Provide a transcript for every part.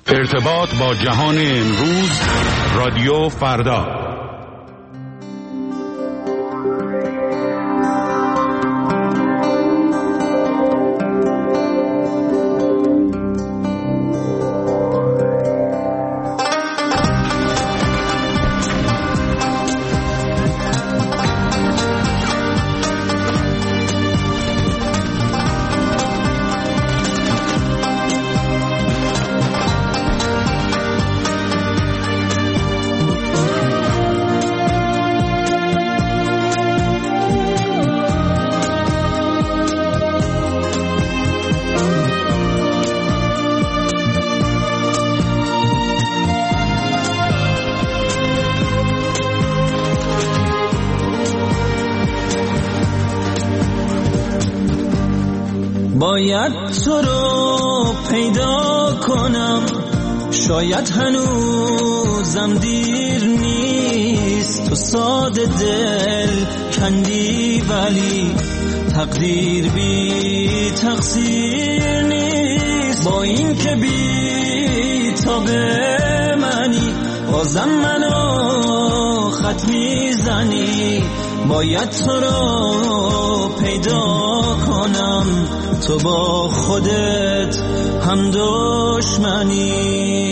ارتباط با جهان امروز، رادیو فردا. باید تو رو پیدا کنم، شاید هنوزم دیر نیست. تو ساده دل کندی ولی تقدیر بی تقصیر نیست. با این که بی تاب منی بازم منو خط میزنی. باید تو رو پیدا کنم، تو با خودت هم دشمنی.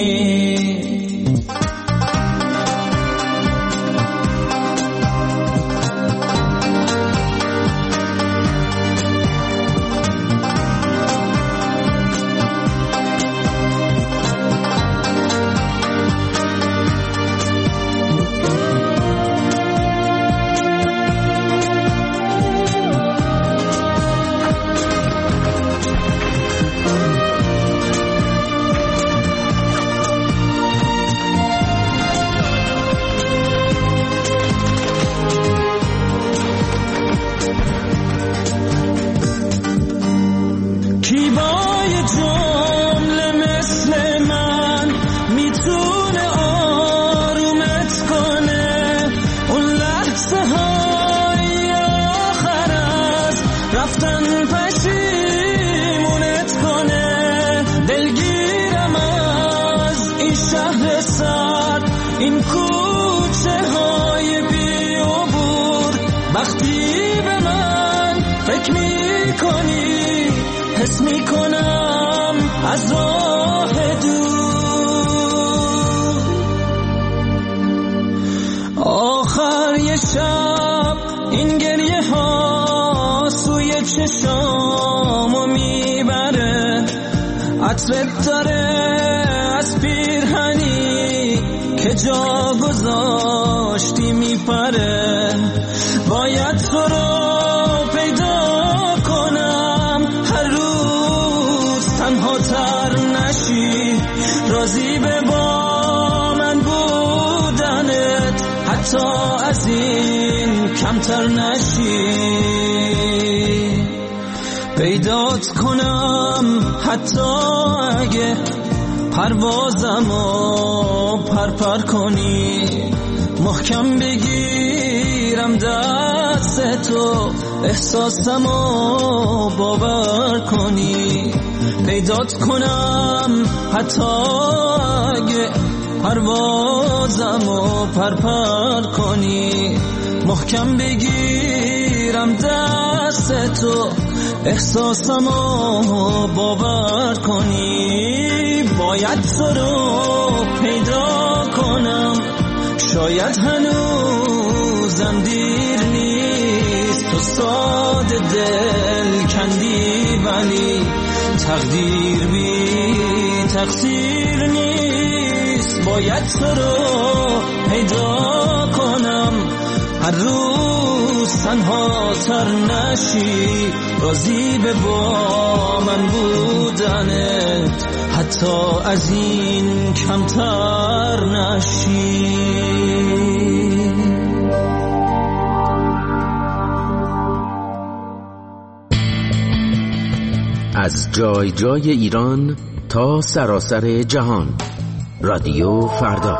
این کوچه های بی عبور، وقتی به من فکر می کنی حس می کنم از راه دور. آخر یه شب این گریه ها سوی چشامو میبره، عطرت داره از پیرهنی که جا گذاشتی میپره. باید تو رو پیدا کنم، هر روز تنها تر نشی. راضی به با من بودنت حتی از این کمتر نشی. پیدات کنم حتی اگه پروازمو پرپر کنی، محکم بگیرم دست تو احساسمو باور کنی. پیدات کنم حتی اگه پروازمو پرپر کنی، محکم بگیرم دست تو احساسمو باور کنی. باید تو رو پیدا کنم، شاید هنوزم دیر نیست. تو ساده دل کندی ولی تقدیر بی تقصیر نیست. باید تو رو پیدا کنم، هر روز تنها تر نشی. راضی به با من بودنت حتی از این کمتر نشی. از جای جای ایران تا سراسر جهان، رادیو فردا.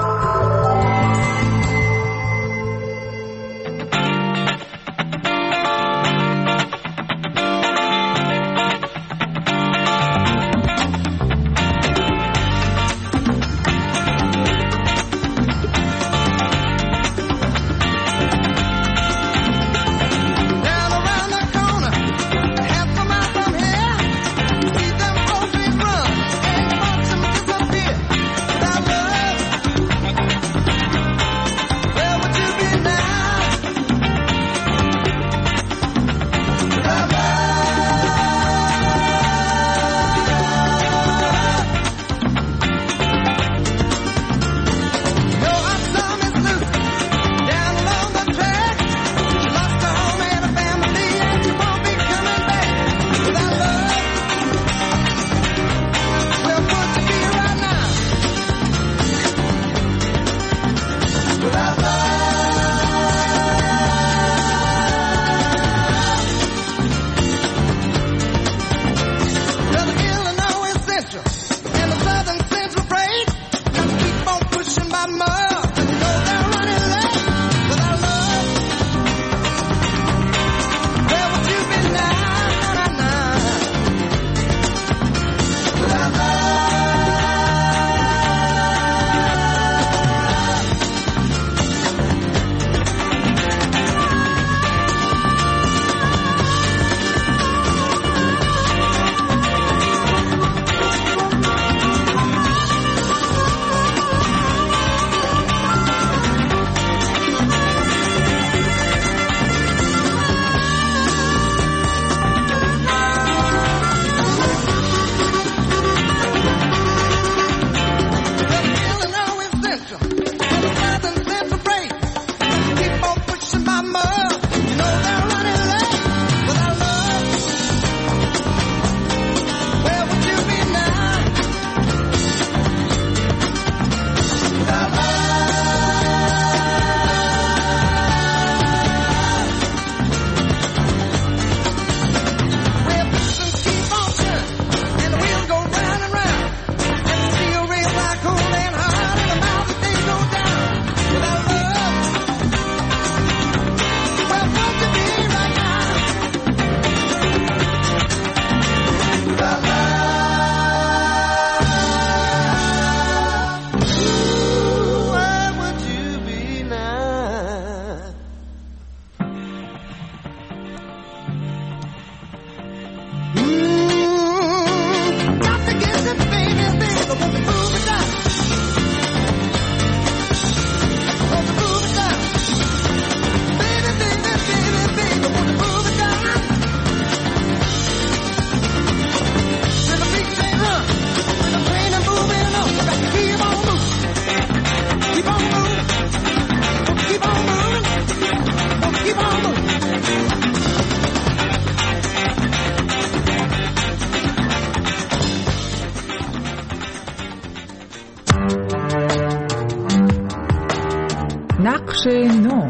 نقش نو.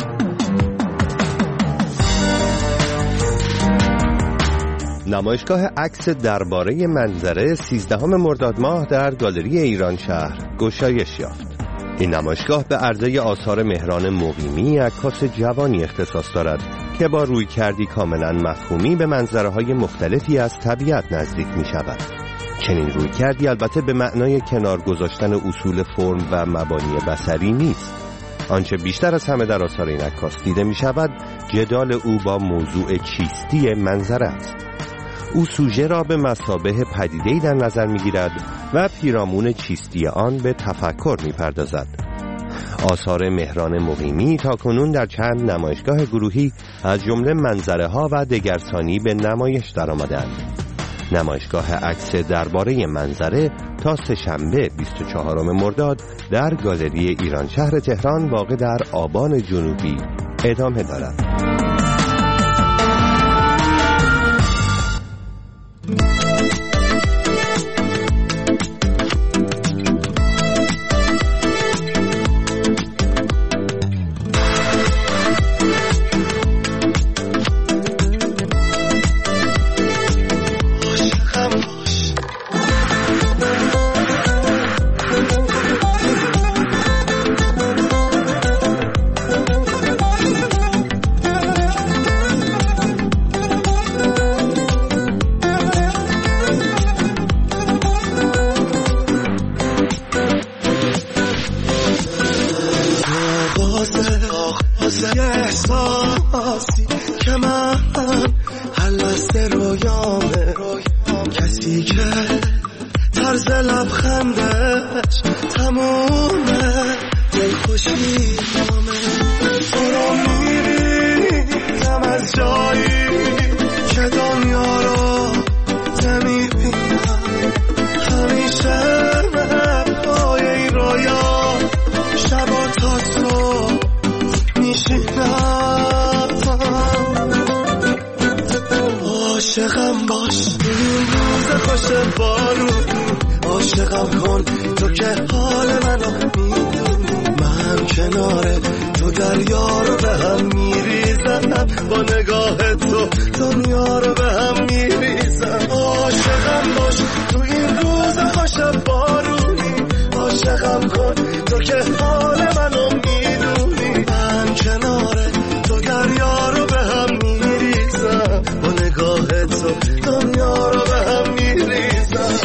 نمایشگاه عکس درباره منظره 13 مرداد ماه در گالری ایران شهر گشایش یافت. این نمایشگاه به عرضه آثار مهران مقیمی، عکاس جوانی اختصاص دارد که با رویکردی کاملا مفهومی به منظره‌های مختلفی از طبیعت نزدیک می شود. چنین رویکردی البته به معنای کنار گذاشتن اصول فرم و مبانی بصری نیست. آنچه بیشتر از همه در آثار این عکاس دیده می شود جدال او با موضوع چیستی منظره است. او سوژه را به مثابه پدیده‌ای در نظر می‌گیرد و پیرامون چیستی آن به تفکر می‌پردازد. آثار مهران مقیمی تاکنون در چند نمایشگاه گروهی از جمله منظره‌ها و دگرسانی به نمایش درآمدند. نمایشگاه عکس درباره منظره تا سه‌شنبه 24 مرداد در گالری ایران شهر تهران واقع در آبان جنوبی ادامه دارد. احساسی که من هلست رویامه، کسی که طرز لبخندش تمومه، دلخوشی نامه. برو میریزم از جایی که دنیا رو نمیبینم، همیشه پای این رویا شبا تا صبح عاشقم باش این روز خوش بارونی، عاشقم کن تو که حال منو میدونی، من کنار تو دریا رو به هم میریزم، با نگاه تو دنیا رو به هم میریزم. عاشقم باش تو این روز خوش بارونی، عاشقم کن تو که حال منو میدونی، من کنار تو دریا رو به هم میریزم، با نگاه تو دنیا رو به هم میریزم.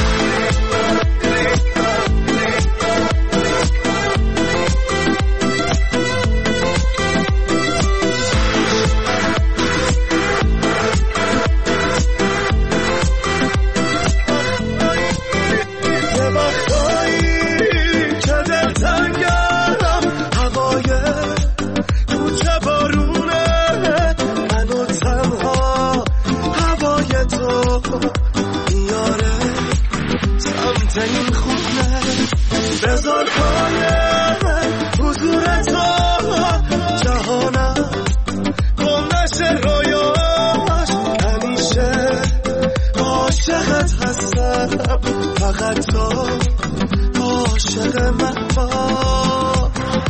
بذار کنه حضور تو جهانم گم نشه رویاش، همیشه عاشقت هستم، فقط تو عاشق من باش،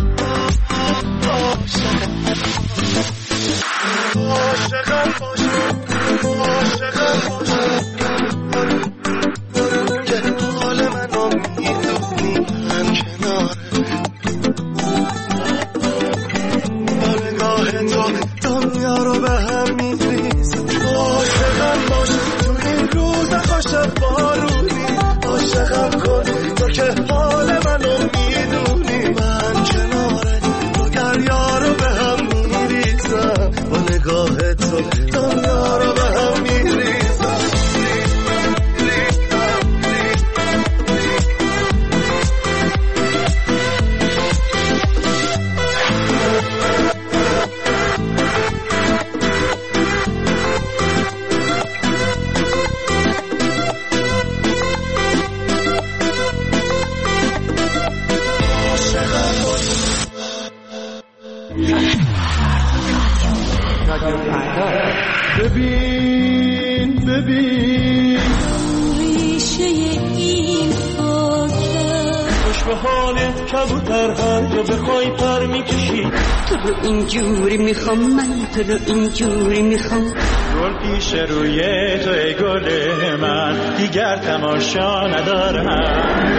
عاشقم باش، عاشقم باش. دنیا رو به هم میریزم، عاشقم باش تو این روز خوش بارونی، عاشقم کن تو که حال منو میدونی، من کنار تو دریا رو به هم میریزم، با نگاه تو دنیا رو به هم میریزم. ببین ببین ریشه این خاکه، خوش به حال کبوتر هر جا بخوای پر میکشی. تو رو اینجوری میخوام من، تو رو اینجوری میخوام. گل پیش روی توی گل من، دیگر تماشا ندارم.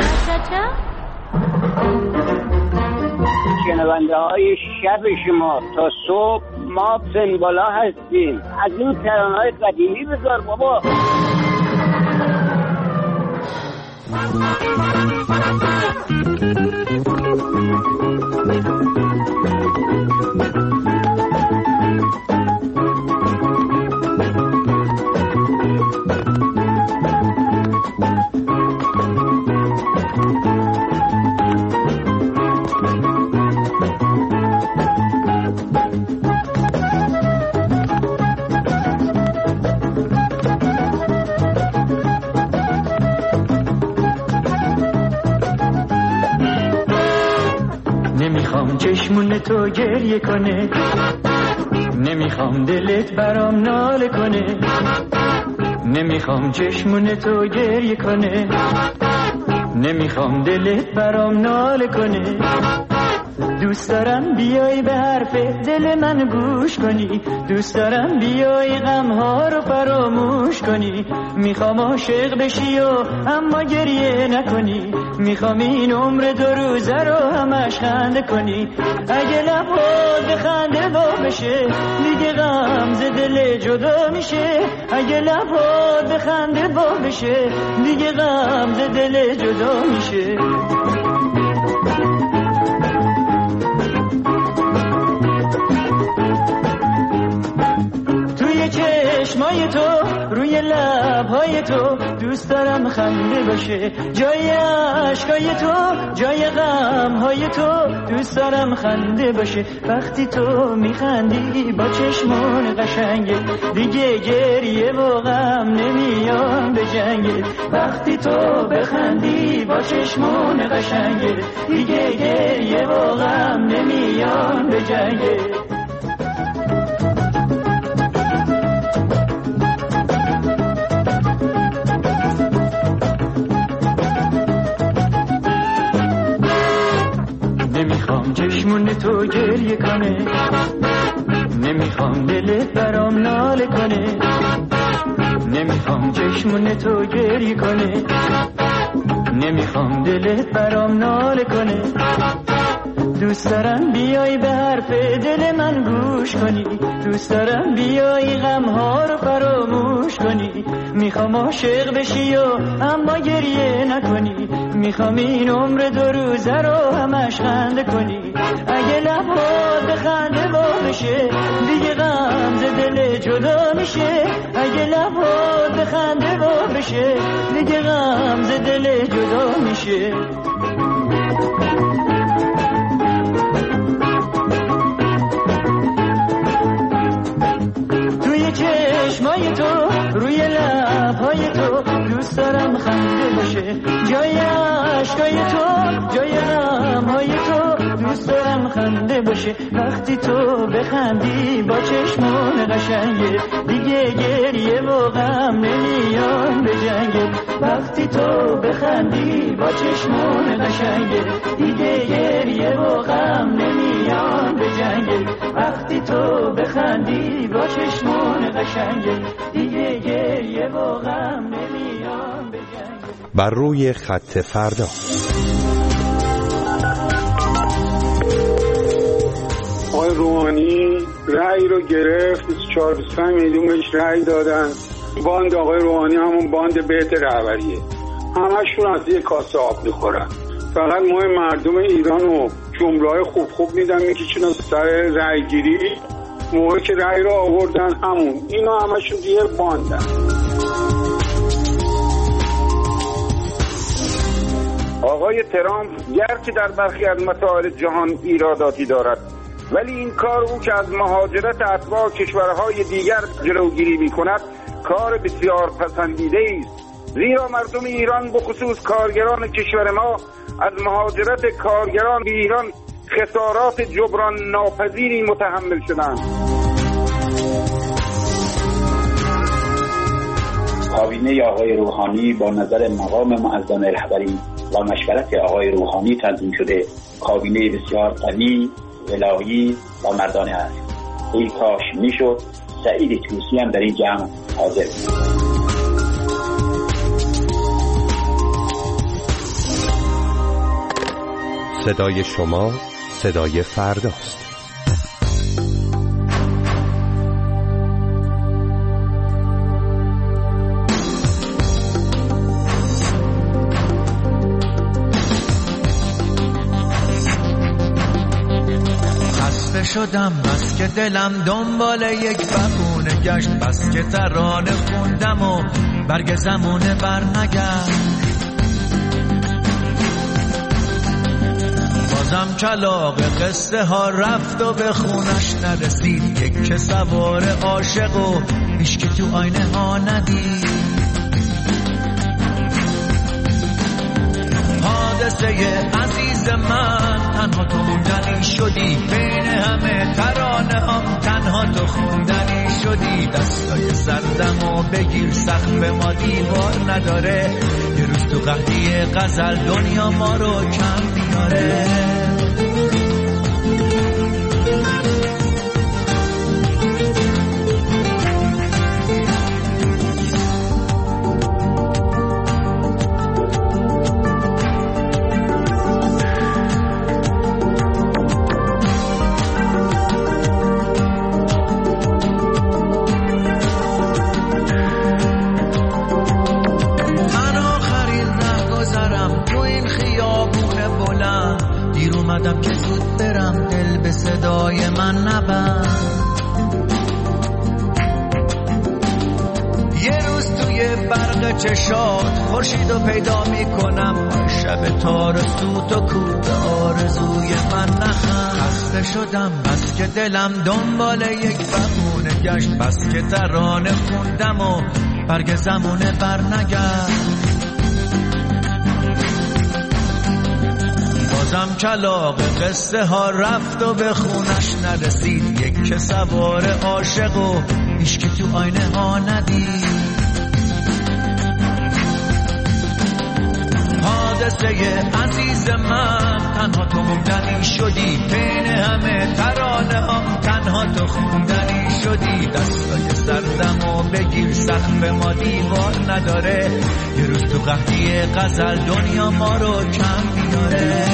شنونده های شب شما تا صبح ما پنبالا هستیم. از این ترانه‌های قدیمی بذار بابا. نمیخوام چشمون تو گریه کنه، نمیخوام دلت برام ناله کنه، نمیخوام چشمون تو گریه کنه، نمیخوام دلت برام ناله کنه. دوست دارم بیای به حرف دل من گوش کنی، دوست دارم بیای غمها رو فراموش کنی. میخوام عاشق بشی و اما گریه نکنی، میخوام این عمر 2 روزه رو همش خنده کنی. اگه لبات بخنده با بشه دیگه غم ز دل جدا میشه، اگه لبات بخنده با بشه دیگه غم ز دل جدا میشه. چشمای تو روی لبهای تو دوست دارم خنده باشه، جای عشقای تو جای غمهای تو دوست دارم خنده باشه. وقتی تو میخندی با چشمون قشنگه دیگه گریه و غم نمیان به جنگه. وقتی تو بخندی با چشمون قشنگه دیگه گریه و غم نمیان به جنگه. نمیخوام چشمون تو گریه کنه، نمیخوام دلت برام ناله کنه، نمیخوام چشمون تو گریه کنه، نمیخوام دلت برام ناله کنه. دوست دارم بیای به حرف دل من گوش کنی، دوست دارم بیای غمها رو فراموش کنی. میخوام عاشق بشی و اما گریه نکنی، میخوام این عمر 2 روزه رو همش خنده کنی. اگه لبات بخنده با بشه دیگه غم ز دل جدا میشه، اگه لبات بخنده با بشه دیگه غم ز دل جدا میشه. چشمای تو روی لبهای تو دوست دارم خنده باشه، جای عشقای تو جای غمهای تو دوست دارم خنده باشه. وقتی تو بخندی با چشمون قشنگه دیگه گریه و غم نمیان به جنگه. وقتی تو بخندی با چشمون قشنگه دیگه گریه و غم نمیان به جنگه. وقتی تو بخندی با چشمون قشنگه دیگه گریه و غم نمیان به جنگه. بر روی خط فردا. آقای روحانی رأی رو گرفت، 4 میلیون بهش رأی دادن. باند آقای روحانی همون باند بیت رهبریه، همشون از یه کاسه آب میخورن. فقط ما مردم ایران و جمله‌های خوب میدن میکشن از سر رأی گیری. موقعی که رأی رو آوردن همون اینا همشون دیگه باندن. آقای ترامپ گرچه در برخی از مسائل جهان ایراداتی دارد، ولی این کار او که از مهاجرت اتباع کشورهای دیگر جلوگیری می‌کند کار بسیار پسندیده است، زیرا مردم ایران بخصوص کارگران کشور ما از مهاجرت کارگران به ایران خسارات جبران ناپذیری متحمل شدند. کابینه آقای روحانی با نظر مقام معظم رهبری و مشورت آقای روحانی تنظیم شده کابینه بسیار قوی، ولایی و مردانه است. ای کاش میشد سعید طوسی هم در این جمع حاضر بود. صدای شما صدای فرداست. خسته شدم بس که دلم دنبال یک بهونه گشت، بس که ترانه خوندم و برگ زمونه برنگشت. بازم کلاغ قصه ها رفت و به خونش نرسید. یک که سوار عاشق و هیچکی تو آینه ها ندید. حادثه عزیز من تنها تو موندنی شدی، بین همه ترانه هم تنها تو خوندنی شدی. دستای سردم و بگیر سقف ما دیوار نداره، یه روز تو قحطی غزل دنیا ما رو کم میاره. که زود برم دل به صدای من نبند. یه روز توی برق چشات خورشیدو پیدا میکنم، شب تارسوت و کود آرزوی من نخند. خسته شدم بس که دلم دنبال یک بهونه گشت، بس که ترانه خوندم و برگ زمونه برنگشت. بازم کلاغ قصه ها رفت و به خونش نرسید. یک که سوار عاشق و هیچکی تو آینه ها ندید. حادثه عزیز من تنها تو موندنی شدی، بین همه ترانه هم تنها تو خوندنی شدی. دستای سردم و بگیر سقف ما دیوار نداره، یه روز تو قحطی غزل دنیا ما رو کم میاره.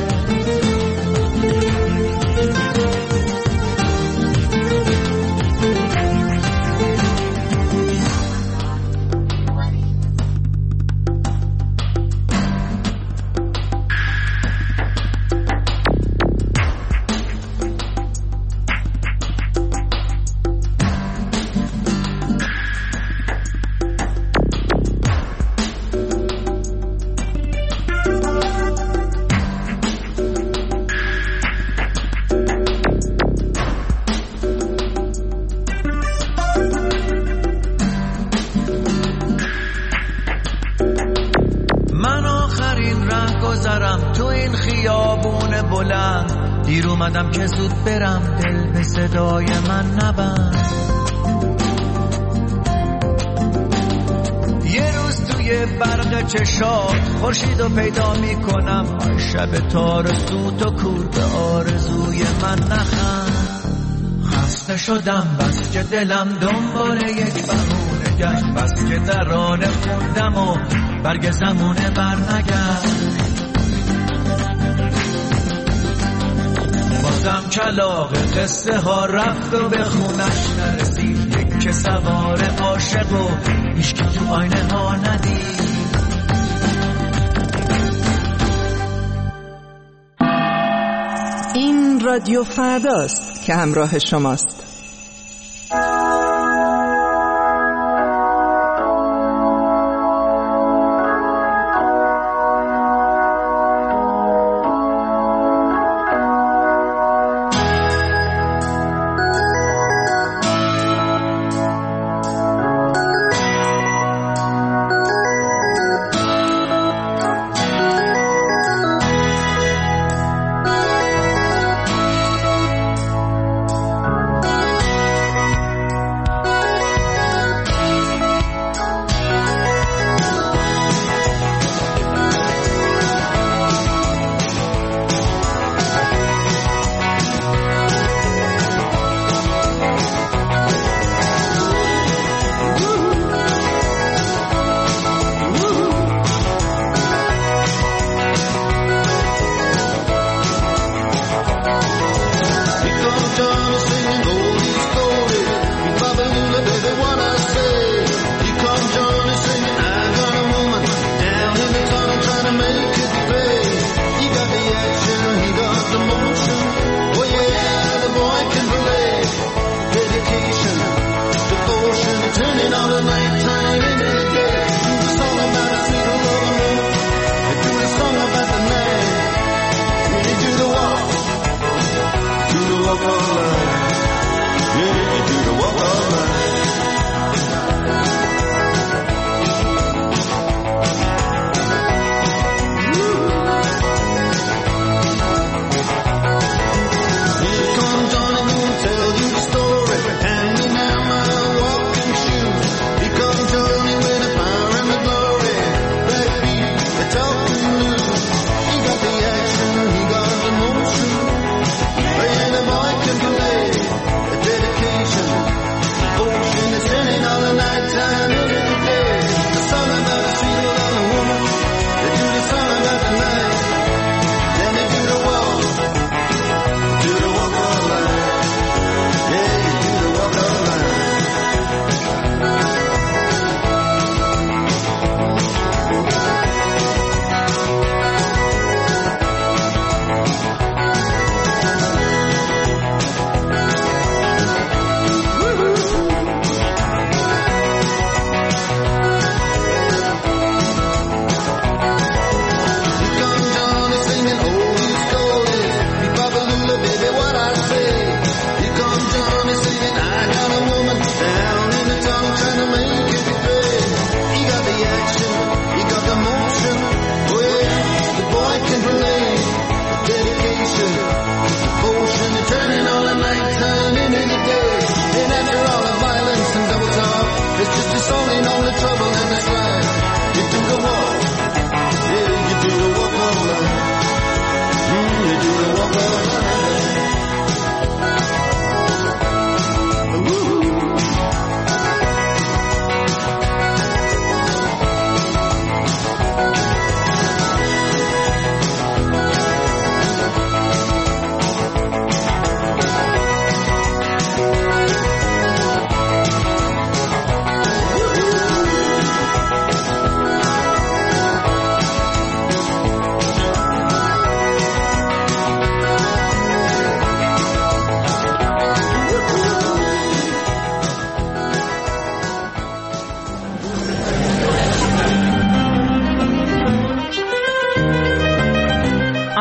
دیر اومدم که زود برم دل به صدای من نبند. یه روز توی برق چشات خورشیدو پیدا میکنم، شب تارسوت و کور به آرزوی من نخند. خسته شدم بس که دلم دنبال یک بهونه گشت، بس که ترانه خوندم و برگ زمونه برنگشت. بازم کلاغ قصه ها رفت و به خونش نرسید. یک که سوار عاشق و هیچکی تو آینه ها ندید. این رادیو فرداست که همراه شماست.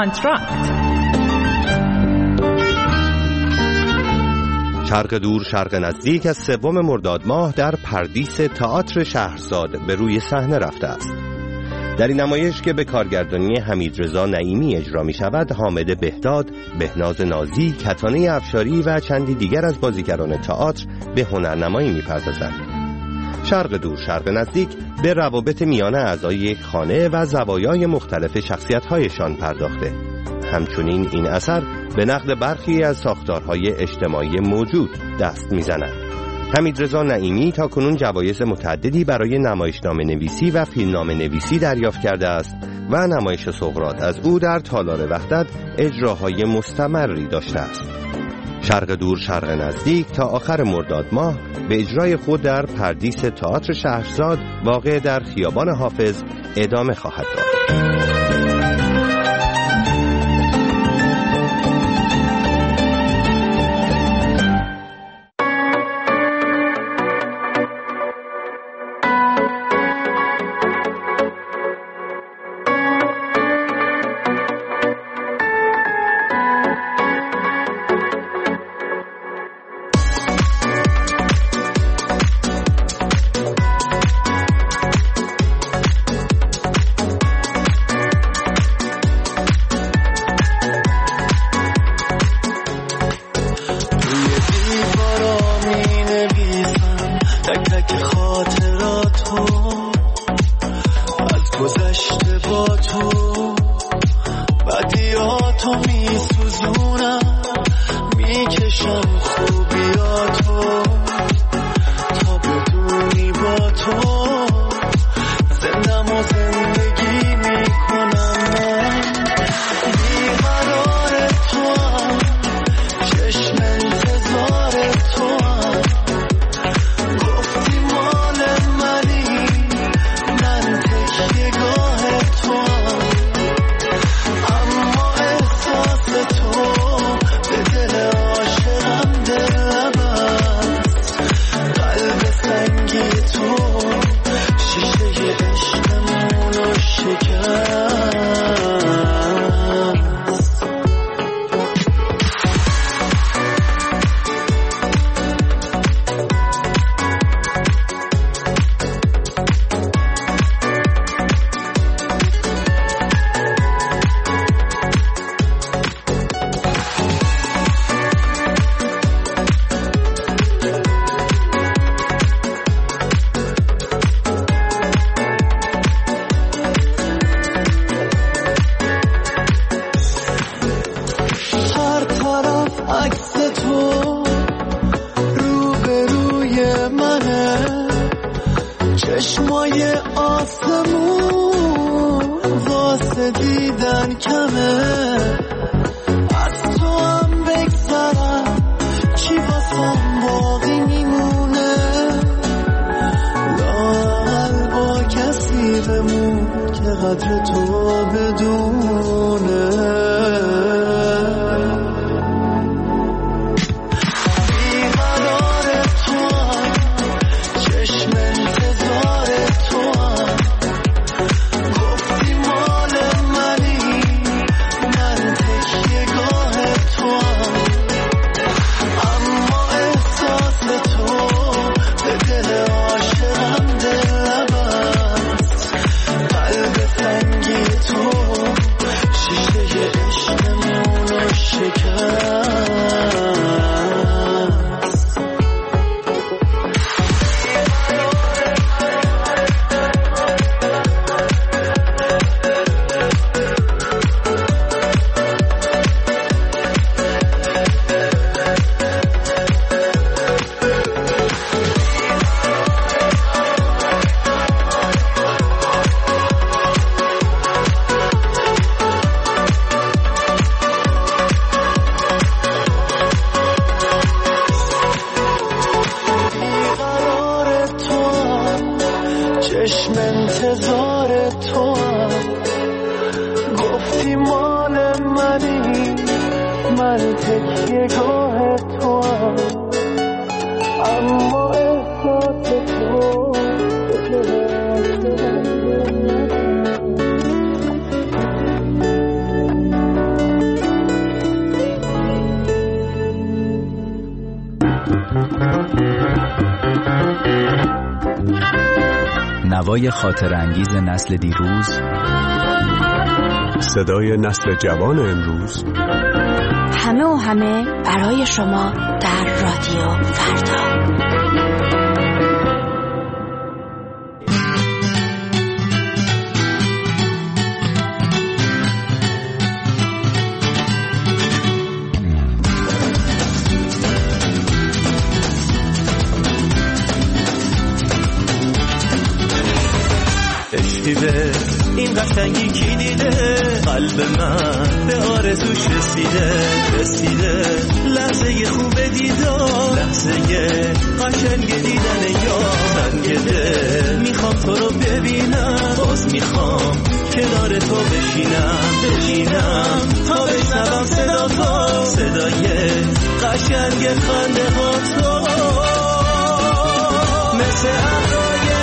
آنتراکت. شرق دور شرق نزدیک از 3 مرداد ماه در پردیس تئاتر شهرزاد به روی صحنه رفته است. در این نمایش که به کارگردانی حمیدرضا نعیمی اجرا می شود، حامد بهداد، بهناز نازی، کتانه افشاری و چندی دیگر از بازیگران تئاتر به هنرنمایی می پردازند. شرق دور شرق نزدیک به روابط میان اعضای یک خانه و زوایای مختلف شخصیت‌هایشان پرداخته. همچنین این اثر به نقد برخی از ساختارهای اجتماعی موجود دست می‌زند. حمیدرضا نعیمی تاکنون جوایز متعددی برای نمایشنامه نویسی و فیلمنامه نویسی دریافت کرده است و نمایش سقراط از او در تالار وحدت اجراهای مستمری داشته است. شرق دور شرق نزدیک تا آخر مرداد ماه به اجرای خود در پردیس تئاتر شهرزاد واقع در خیابان حافظ ادامه خواهد داشت. نوای خاطر انگیز نسل دیروز، صدای نسل جوان امروز، همه و همه برای شما در رادیو فردا. عشقیده این قشنگی کی دیده، قلب من به آرزوش رسیده لحظه خوب دیدار، لحظه قشنگ دیدن یادم گده. میخوام تو رو ببینم، باز میخوام کنار تو بشینم تا بشنوم صدا تو، صدای قشنگ خنده ها تو، مثل ابرای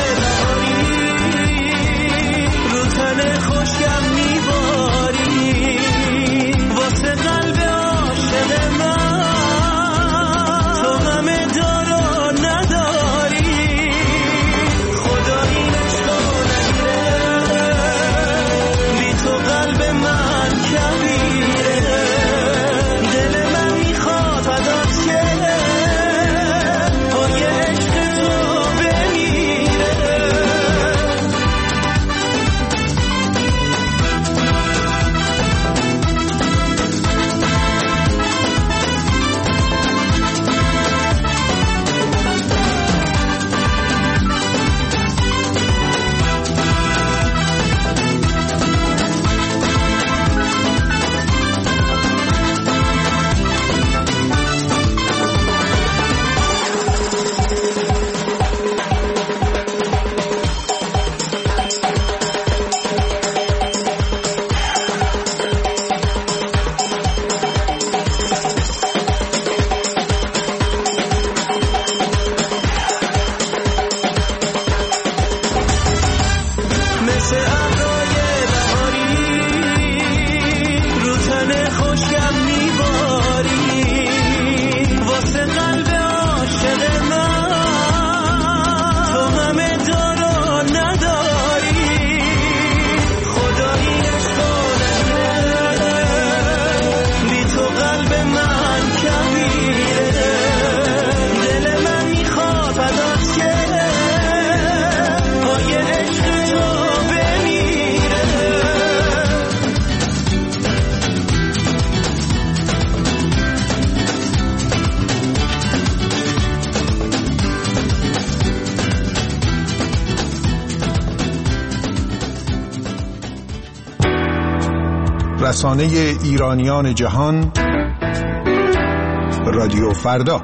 تن خوشگم میباری، واسه قلب عاشق من تو همه دارا نداری. خدا این عشقو نگیره، بی تو قلب من کبیره. دل من میخواد ازت که پای عشق تو بمیره. رسانه ایرانیان جهان، رادیو فردا.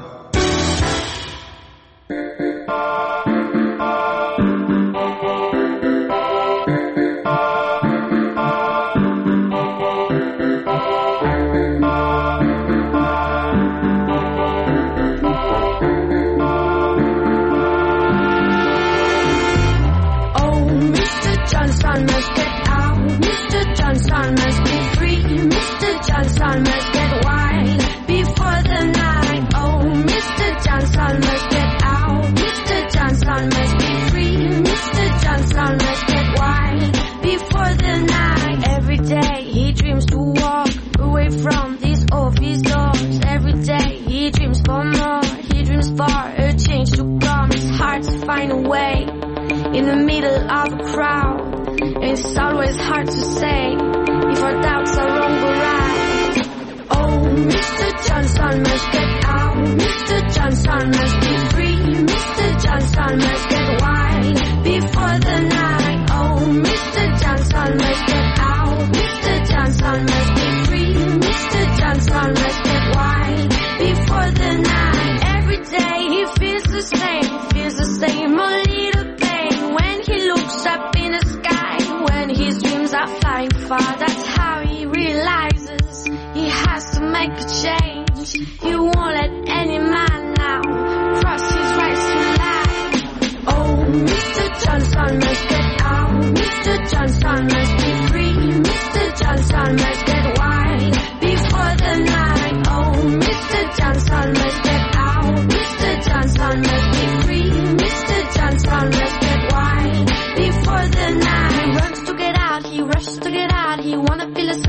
Johnson, let's get free. Mr. Johnson, let's get wine.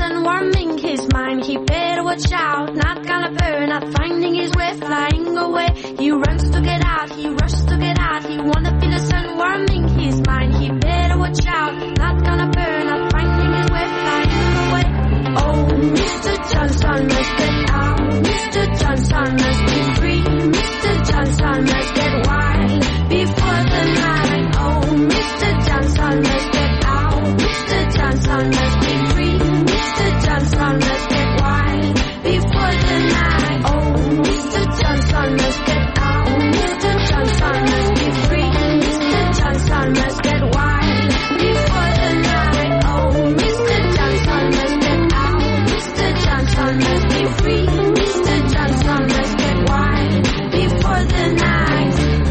sun warming his mind. He better watch out, not gonna burn, not finding his way, flying away. He runs to get out, he rushes to get out. He wanna feel the sun warming his mind. He better watch out, not gonna burn, not finding his way, flying away. Oh, Mr. Johnson must get out. Mr. Johnson must be free. Mr. Johnson must get wild before the night. Oh, Mr. Johnson must get out. Mr. Johnson must be free. Mr. Johnson must get wild before the night. Oh, Mr. Johnson must get out. Mr. Johnson must be free. Mr. Johnson must get wild before the night. Oh, Mr. Johnson must get out. Mr. Johnson must be free. Mr. Johnson must get wild before the night.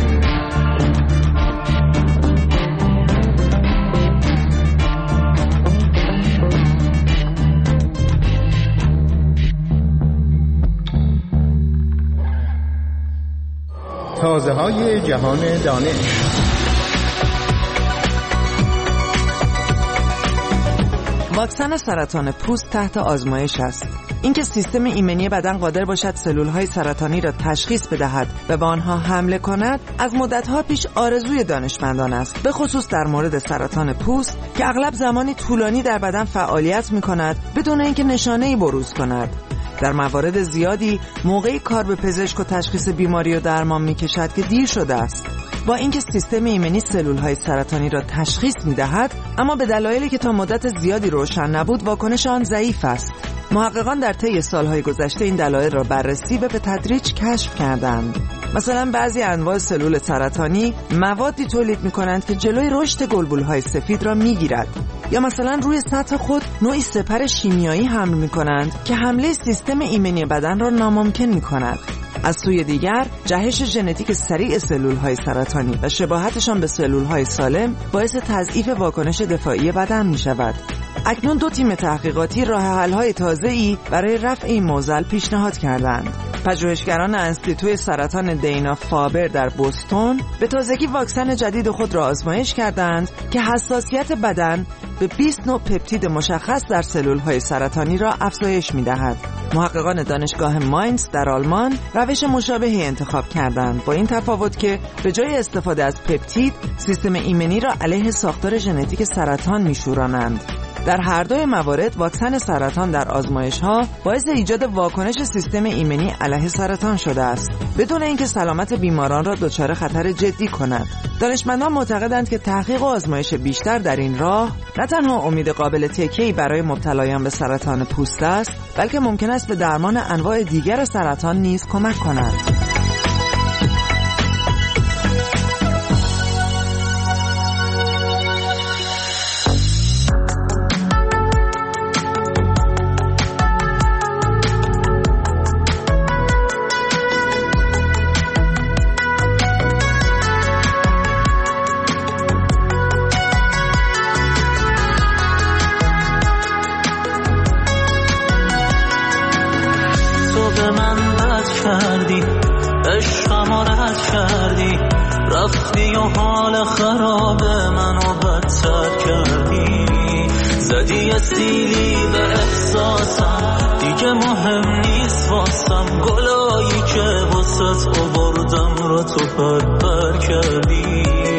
تازه‌های جهان دانش. واکسن سرطان پوست تحت آزمایش است. اینکه سیستم ایمنی بدن قادر باشد سلول‌های سرطانی را تشخیص بدهد و به آنها حمله کند، از مدت‌ها پیش آرزوی دانشمندان است، به خصوص در مورد سرطان پوست که اغلب زمانی طولانی در بدن فعالیت می‌کند بدون اینکه نشانه‌ای بروز کند. در موارد زیادی موقعی کار به پزشک و تشخیص بیماری و درمان می‌کشد که دیر شده است. با اینکه سیستم ایمنی سلول‌های سرطانی را تشخیص می‌دهد، اما به دلایلی که تا مدت زیادی روشن نبود واکنش آن ضعیف است. محققان در طی سالهای گذشته این دلایل را بررسی و به تدریج کشف کردند. مثلا بعضی انواع سلول سرطانی موادی تولید می‌کنند که جلوی رشد گلبول‌های سفید را می‌گیرد، یا مثلا روی سطح خود نوعی سپر شیمیایی حمل می‌کنند که حمله سیستم ایمنی بدن را ناممکن می‌کند. از سوی دیگر جهش ژنتیک سریع سلول‌های سرطانی و شباهتشان به سلول‌های سالم باعث تضعیف واکنش دفاعی بدن می‌شود. اکنون 2 تیم تحقیقاتی راه حل‌های تازه‌ای برای رفع این معضل پیشنهاد کردند. پژوهشگران انستیتوی سرطان دینا فابر در بوستون به تازگی واکسن جدید خود را آزمایش کردند که حساسیت بدن به 20 نوع پپتید مشخص در سلول‌های سرطانی را افزایش می‌دهد. محققان دانشگاه ماینز در آلمان روش مشابهی انتخاب کردند، با این تفاوت که به جای استفاده از پپتید سیستم ایمنی را علیه ساختار ژنتیک سرطان می‌شورانند. در هر دوی موارد واکسن سرطان در آزمایش‌ها باعث ایجاد واکنش سیستم ایمنی علیه سرطان شده است، بدون اینکه سلامت بیماران را دچار خطر جدی کند. دانشمندان معتقدند که تحقیق و آزمایش بیشتر در این راه نه تنها امید قابل تکیه‌ای برای مبتلایان به سرطان پوست است، بلکه ممکن است به درمان انواع دیگر سرطان نیز کمک کند. رفتی و حال خراب منو بدتر کردی، زدی استیلی به احساسم، دیگه مهم نیست واسم، گلایی که واسط آوردم را تو پر کردی.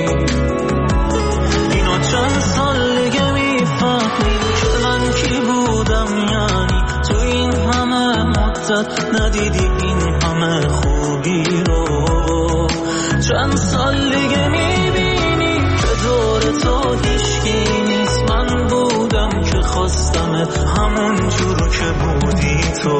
اینو چند سال دیگه میفهمی که من کی بودم، یعنی تو این همه مدت ندیدی این همه خوبی رو. چند سال دیگه میبینی که دور تو هیچکی نیست، من بودم که خواستم همون جور که بودی تو.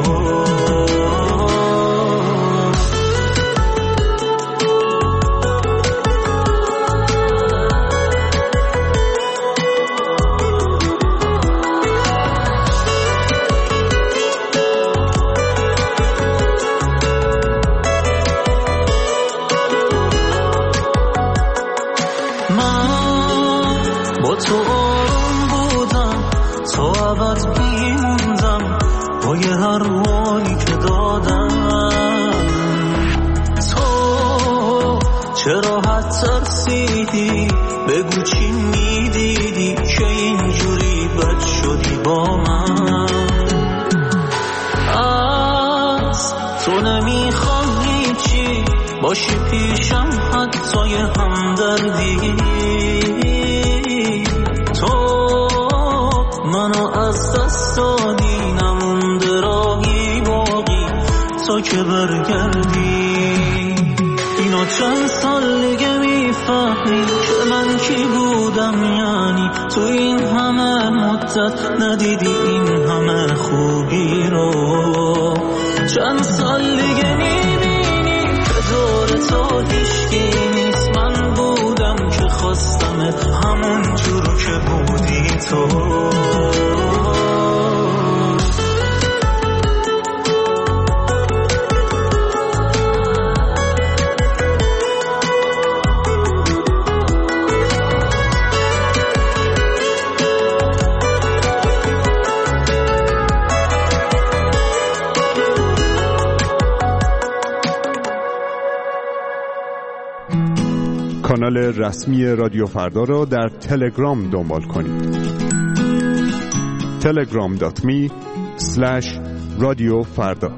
تو آروم بودم، تو ابد میموندم با یه هر حالی که دادم. تو چرا حد ترسیدی، بگو چی میدیدی که اینجوری بد شدی با من. باشی پیشم حتی یه همدردی. تو منو از دست دادی نمونده راهی باقی تا که برگردی. اینا چند سال دیگه میفهمی که من کی بودم، یعنی تو این همه مدت ندیدی این همه خوبی رو. چند سال دیگه میبینی که دور تو هیچکی نیست. من بودم که خواستمت همون جور که بودی تو. کانال رسمی رادیو فردا را در تلگرام دنبال کنید. telegram.me/رادیو فردا.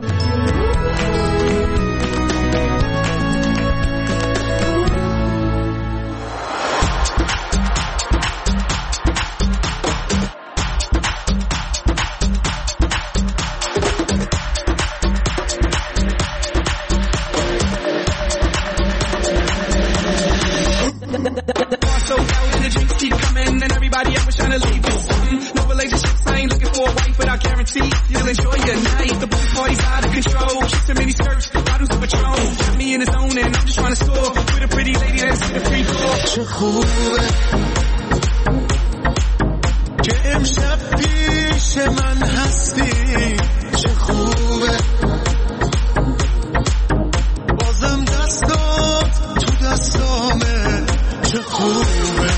چه خوبه که امشب پیش من هستی. چه خوبه بازم دستات تو دستامه. چه خوبه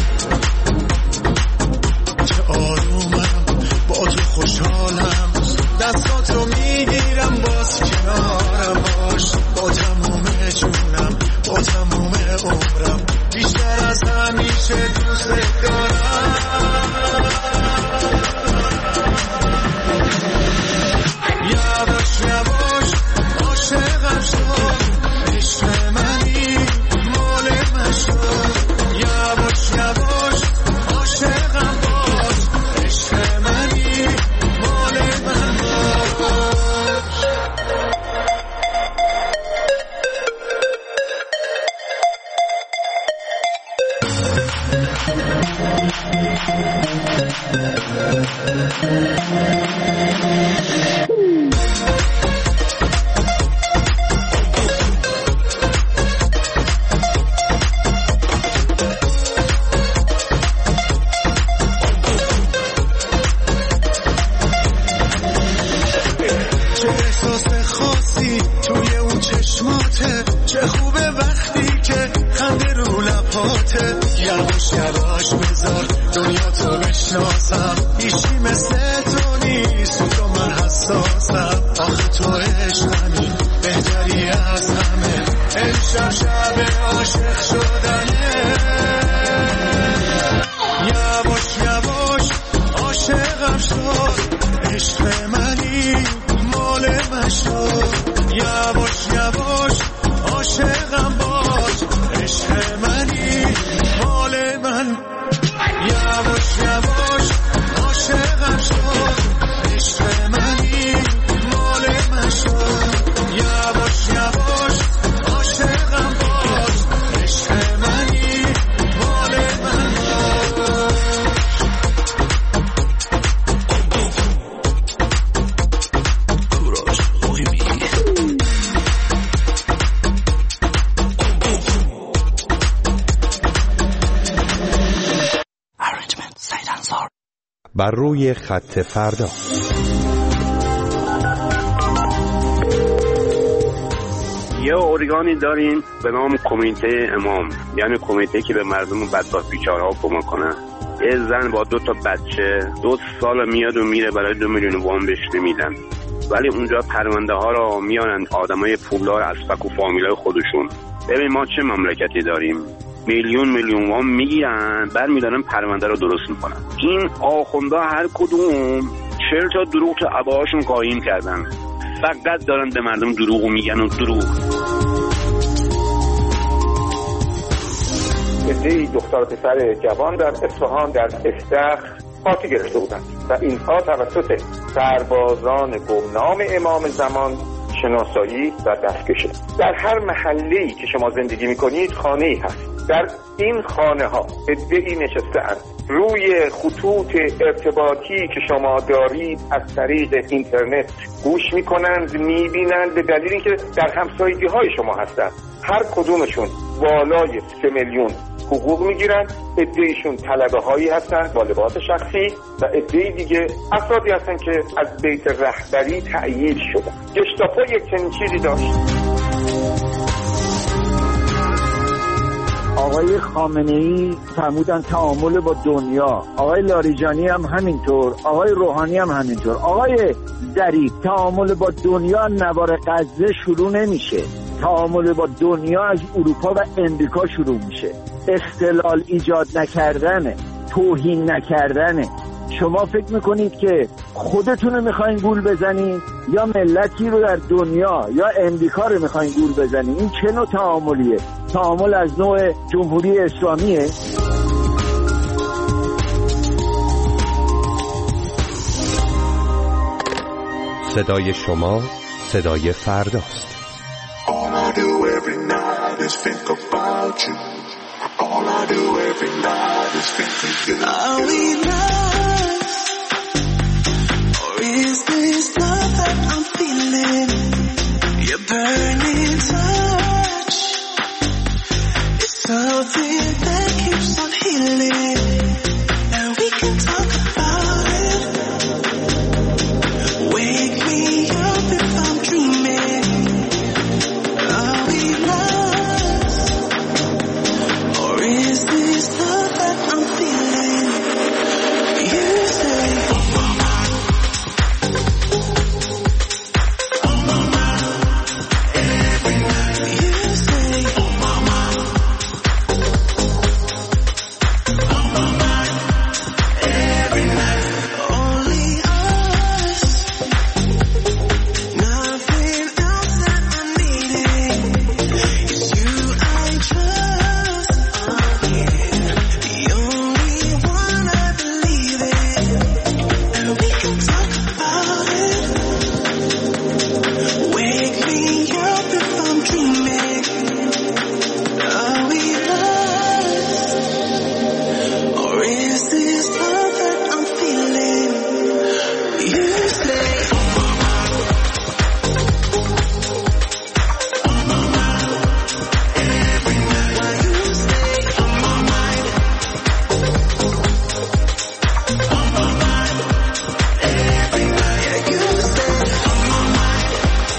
که آرومم با تو خوشحالم. دستاتو میگیرم باز کنارم باش. با تموم جونم با تموم عمرم بیشتر از همیشه دوست دارم. یواش یواش عاشقم شد. عشق منی مال من شد. یواش یواش عاشقم باش. عشق منی مال من باش. چه احساس خاصی توی اون چشماته. چه خوبه وقتی که خنده رو لباته. یواش یواش بذار دنیا تو بشناسم. هیچی مثل تو نیست تو من حساسم. آخه تو عشقمی بهتری از همه. امشب شب عاشق شدنه. یواش یواش عاشقم شد. عشق منی مال من شد. یواش یواش عاشقم باش. عشق منی مال من. یواش یواش عاشقم شد. عشق منی مال من شد. یواش یواش عاشقم باش. عشق منی مال من باش. بر روی خط فردا. یه ارگانی داریم به نام کمیته امام، یعنی کمیته که به مردم بدبخت بیچاره‌ها کمک کنه. یه زن با 2 تا بچه 2 سال میاد و میره برای 2 میلیون وام بهش نمیدن، ولی اونجا پرونده ها رو میانن آدمای پولدار از فک و فامیلای خودشون. ببین ما چه مملکتی داریم، میلیون وام میگیرن برمیدارن پرونده رو درست میکنن. این آخوندا هر کدوم 40 تا دروغ تو عباهاشون قایم کردن، فقط دارن به مردم دروغ میگن و دروغ. عده‌ای دختر و پسر جوان در اصفهان در استخر پارتی گرفته بودند و اینها توسط سربازان گمنام امام زمان شناسایی و دستکشه. در هر محله‌ای که شما زندگی می‌کنید خانه‌ای هست. در این خانه‌ها عده‌ای نشسته‌اند روی خطوط ارتباطی که شما دارید از طریق اینترنت گوش می‌کنند، می‌بینند، به دلیل اینکه در همسایگی‌های شما هستند. هر کدومشون بالای 3 میلیون حقوق میگیرند. عده‌ایشون طلبه‌هایی هستند با لباس شخصی و عده‌ای دیگه افرادی هستند که از بیت رهبری تعیین شدن. گشتاپو یک چنین چیزی داشت. آقای خامنه‌ای فرمودن تعامل با دنیا، آقای لاریجانی هم همینطور، آقای روحانی هم همینطور. آقای ظریف تعامل با دنیا نوار غزه شروع نمیشه، تعامل با دنیا از اروپا و امریکا شروع میشه. اختلال ایجاد نکردنه، توهین نکردنه. شما فکر میکنید که خودتون رو میخواین گول بزنید یا ملتی رو در دنیا یا امریکا رو میخواین گول بزنید؟ این چه نوع تعاملیه؟ تعامل از نوع جمهوری اسلامیه؟ صدای شما صدای فرداست. All I do every night is think about you. All I do every night is think of you. Are we lost? Or is this love that I'm feeling? Your burning touch is something that keeps on healing. And we can talk about it. Wake me up if I'm dreaming. Are we lost? Or is this love that I'm feeling? You say, oh my mind, oh my mind, every night. You say, oh my mind, oh my mind, every night. Only us, nothing else that I'm needing. It's you I trust, the only one I believe in. And we can talk about it. Wake me up if I'm dreaming. Are we lost? Or is this love that I'm feeling? You say, oh my mind, oh my mind, every night. You say, oh my mind, oh my mind, every night. Yeah, you say, oh my mind,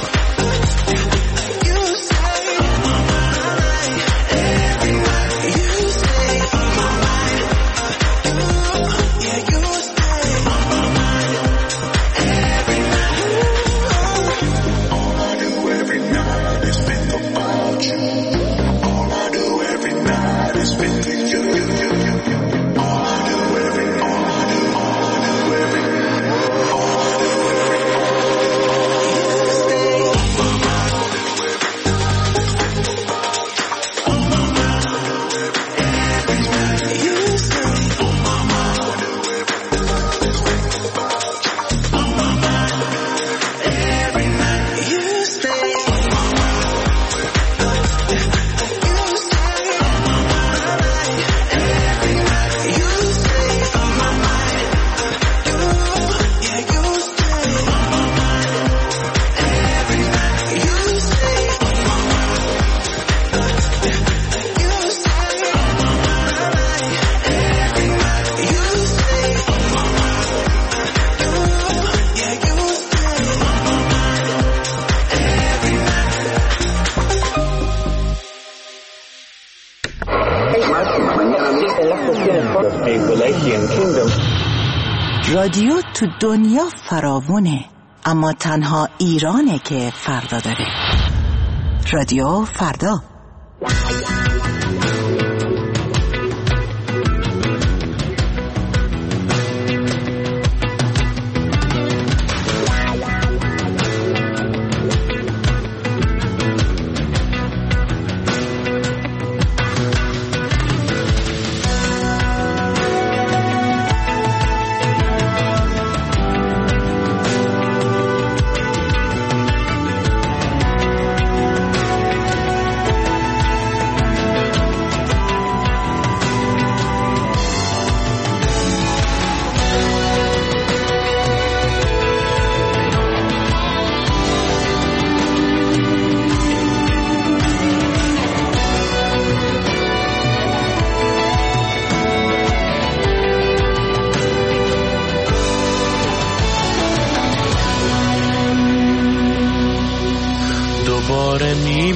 you say, oh my mind, every night. You say, oh my mind, yeah, you say, oh my mind, every night. All I do every night is think about you. All I do every night is think of you. All I do every رادیو تو دنیا فراوونه، اما تنها ایرانه که فردا داره. رادیو فردا. دوباره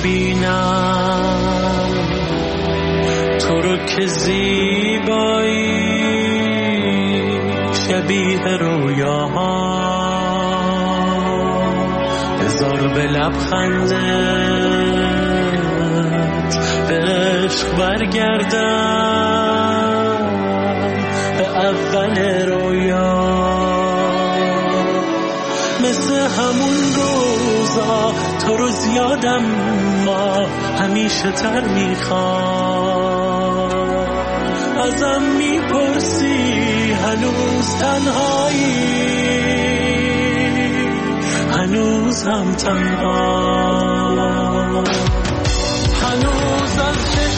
میبینم تو رو که زیبایی شبیه رویاها بذار به لبخندت به عشق برگردم به اول رویا مثل همون روزا تو رو زیادم ما همیشه تر میخوام ازم میپرسی هنوز تنهایی هنوز هم تنها هنوز از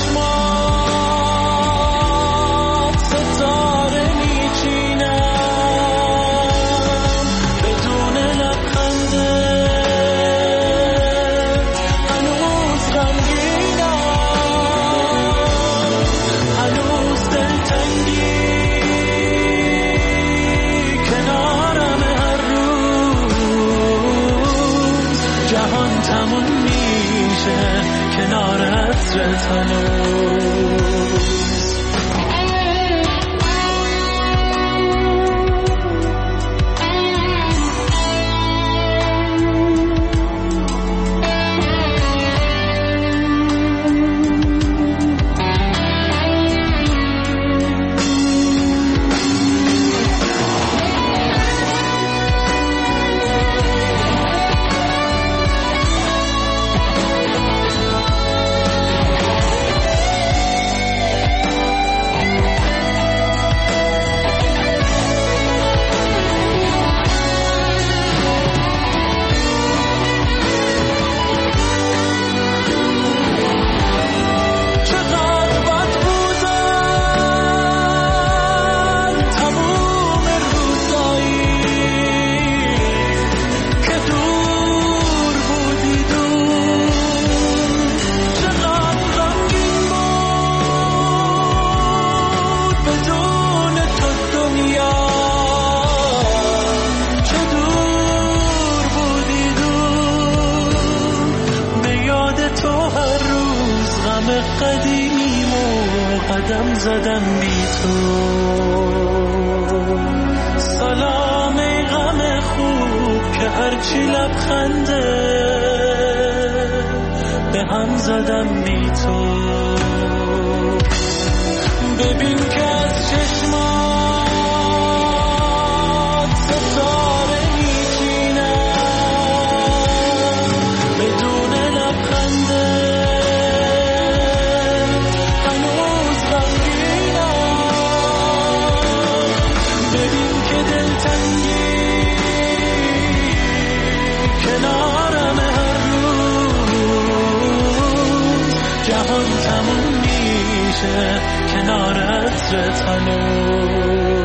چشمات ستاره میچینم بدون لبخندت هنوز غمگینم هنوز دلتنگی کنارم هر روز جهان تموم میشه کنار عطرت هنوز قدم زدم بی تو سلام ای غم خوب که هرچی لبخنده به هم زدم بی تو ببین که از چشمات ستاره میچینم بدون لبخنده کنارم هر روز جهان تموم میشه کنار عطرت هنوز